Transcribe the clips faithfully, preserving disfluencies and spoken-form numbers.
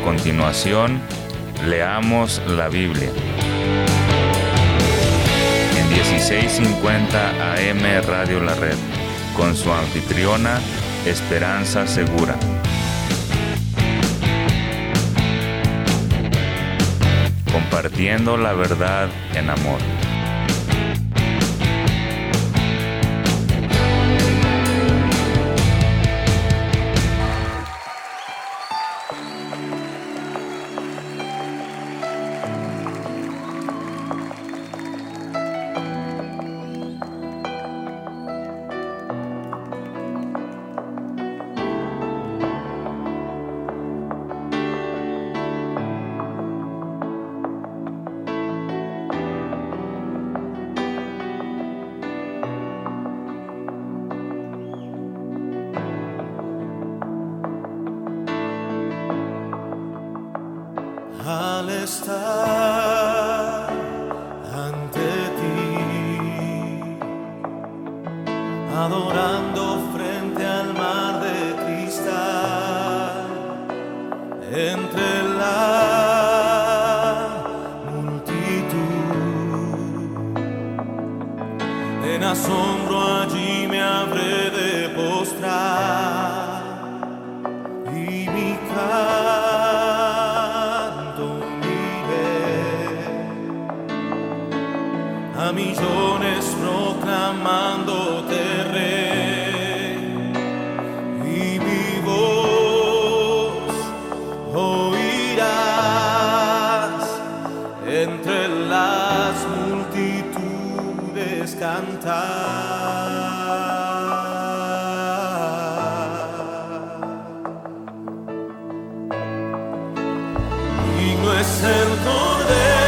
continuación, leamos la Biblia. En dieciséis cincuenta A M Radio La Red, con su anfitriona, Esperanza Segura. Compartiendo la verdad en amor. Al estar ante ti, adorando frente al mar de cristal, entre la multitud, en asombro allí me habré de postrar y mi a millones proclamándote rey, y mi voz oirás entre las multitudes cantar. Digno es el Cordero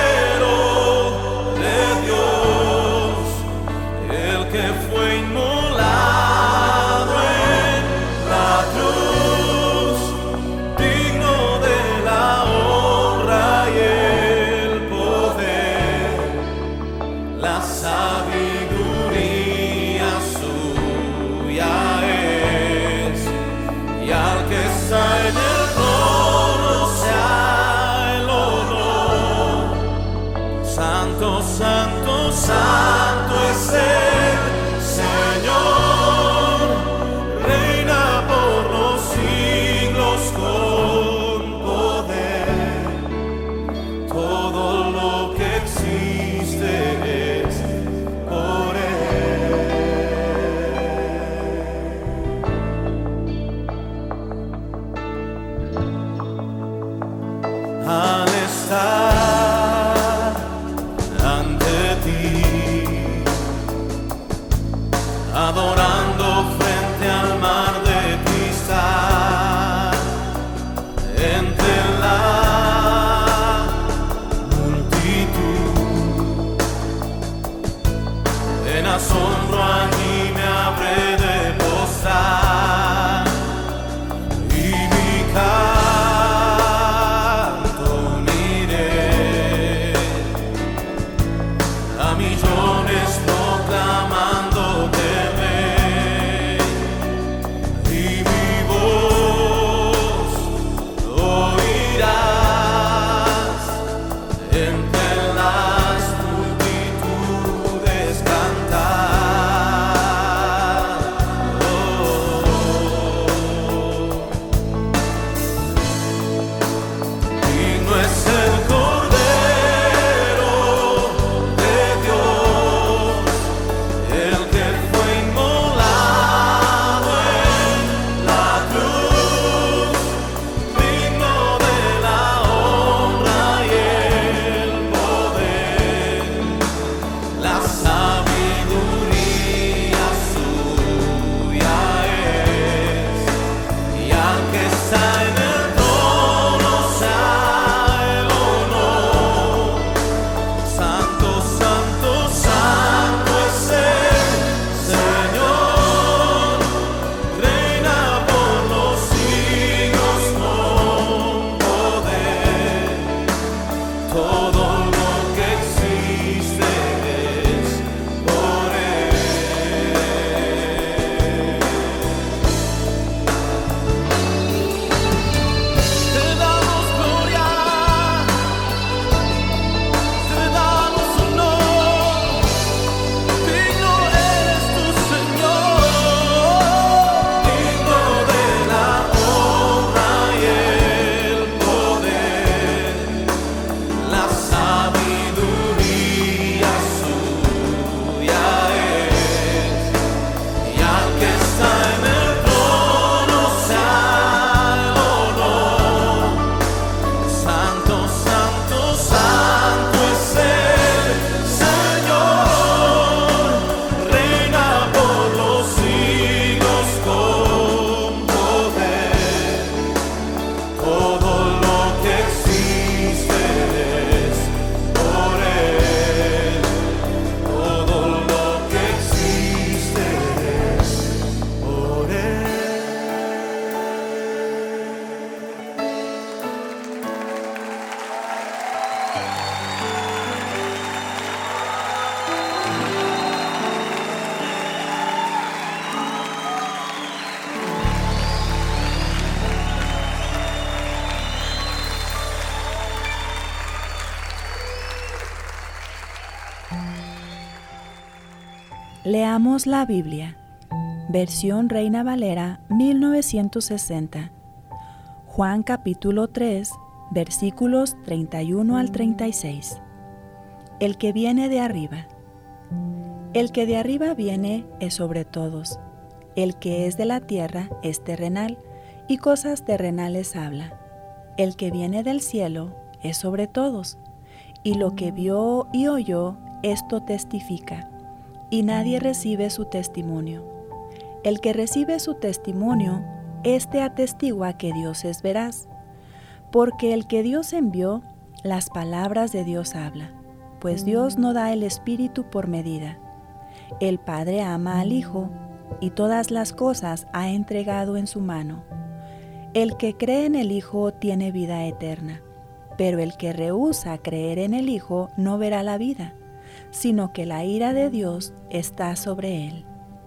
que fue inmolado en la cruz, digno de la honra y el poder, la sabiduría suya es, y al que está en el trono sea el honor. Leamos la Biblia. Versión Reina Valera mil novecientos sesenta. Juan capítulo tres, versículos treinta y uno al treinta y seis. El que viene de arriba. El que de arriba viene es sobre todos. El que es de la tierra es terrenal, y cosas terrenales habla. El que viene del cielo es sobre todos, y lo que vio y oyó, esto testifica, y nadie recibe su testimonio. El que recibe su testimonio, éste atestigua que Dios es veraz, porque el que Dios envió, las palabras de Dios habla, pues Dios no da el Espíritu por medida. El Padre ama al Hijo, y todas las cosas ha entregado en su mano. El que cree en el Hijo tiene vida eterna, pero el que rehúsa creer en el Hijo no verá la vida, sino que la ira de Dios está sobre él.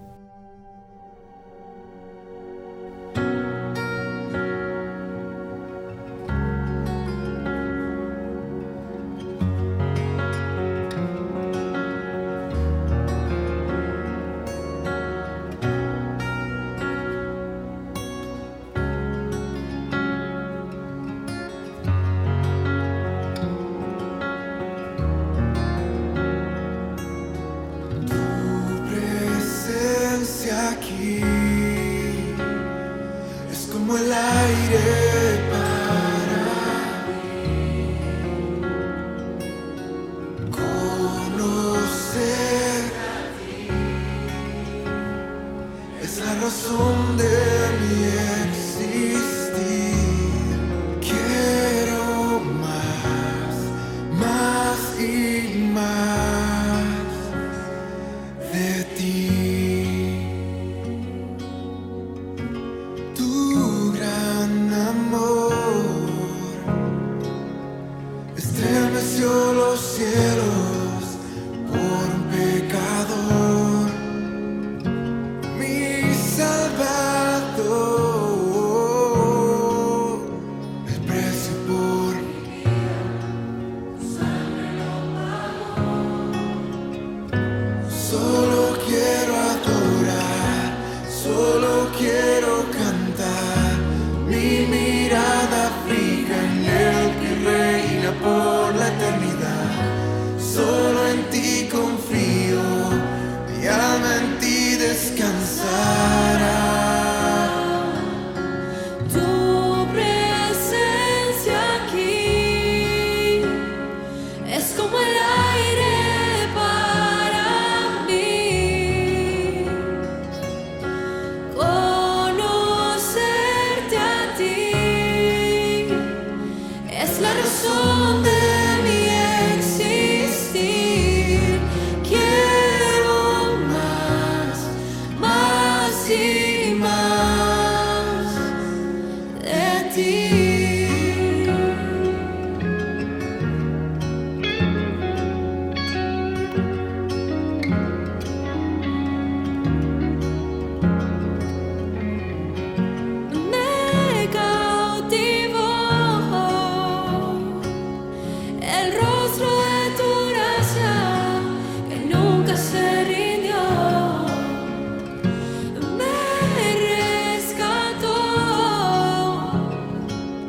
Aquí es como el aire para mí. Conocer a ti es la razón de mi existir. Quiero más, más y más de ti. Estremeció los cielos por un pecador, mi Salvador. El precio por mi vida, su sangre lo pagó. Solo quiero adorar, solo quiero cantar, mi mirada fija en el que reina por la eternidad. Solo en ti confío, mi alma en ti descansará. Tu presencia aquí es como el aire para mí. Conocerte a ti es la razón de mi existir. Quiero más, más y más de ti. Me cautivó el rostro de tu gracia que nunca se rindió. Me rescató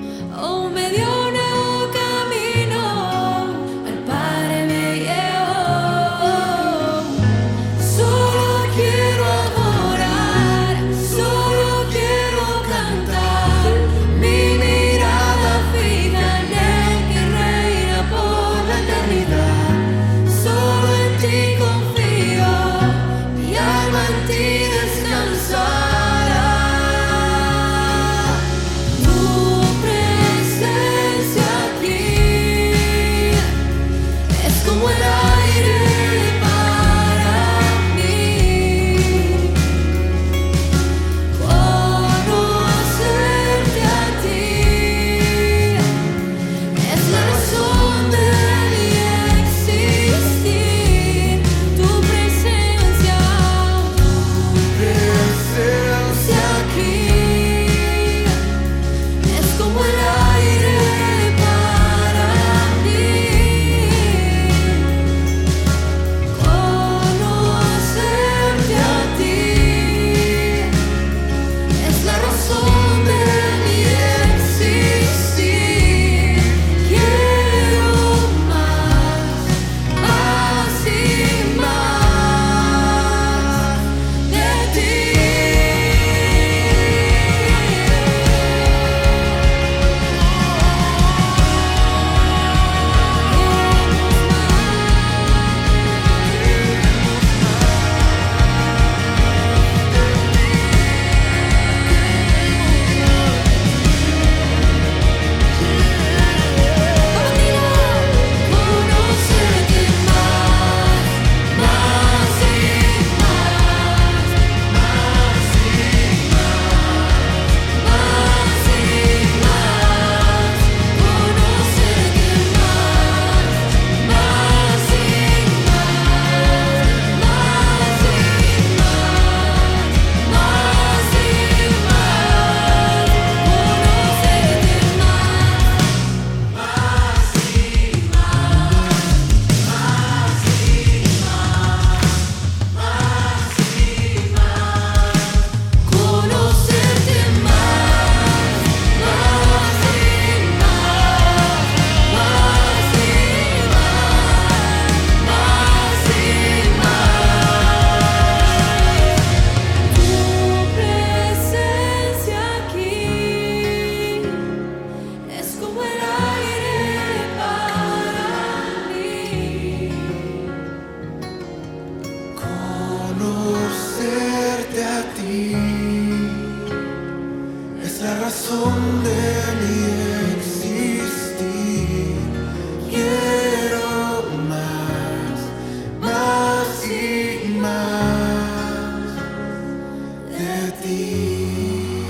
razón de mi existir. Quiero más, más y más de ti.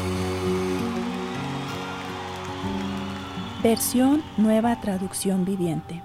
Versión Nueva Traducción Viviente.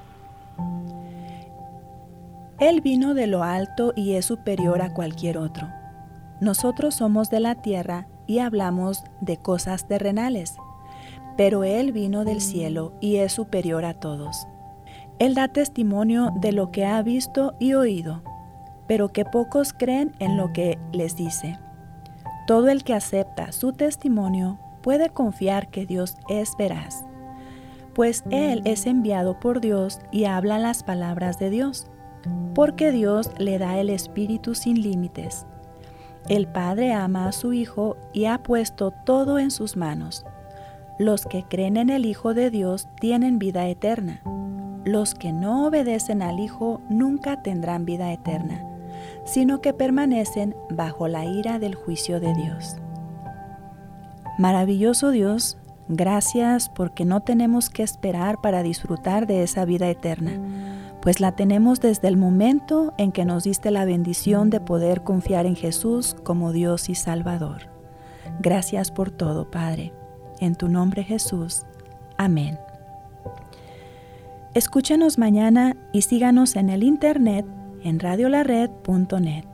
Él vino de lo alto y es superior a cualquier otro. Nosotros somos de la tierra y hablamos de cosas terrenales, pero Él vino del cielo y es superior a todos. Él da testimonio de lo que ha visto y oído, pero que pocos creen en lo que les dice. Todo el que acepta su testimonio puede confiar que Dios es veraz, pues Él es enviado por Dios y habla las palabras de Dios, porque Dios le da el Espíritu sin límites. El Padre ama a su Hijo y ha puesto todo en sus manos. Los que creen en el Hijo de Dios tienen vida eterna. Los que no obedecen al Hijo nunca tendrán vida eterna, sino que permanecen bajo la ira del juicio de Dios. Maravilloso Dios, gracias porque no tenemos que esperar para disfrutar de esa vida eterna, pues la tenemos desde el momento en que nos diste la bendición de poder confiar en Jesús como Dios y Salvador. Gracias por todo, Padre. En tu nombre, Jesús. Amén. Escúchanos mañana y síganos en el internet en radio la red punto net.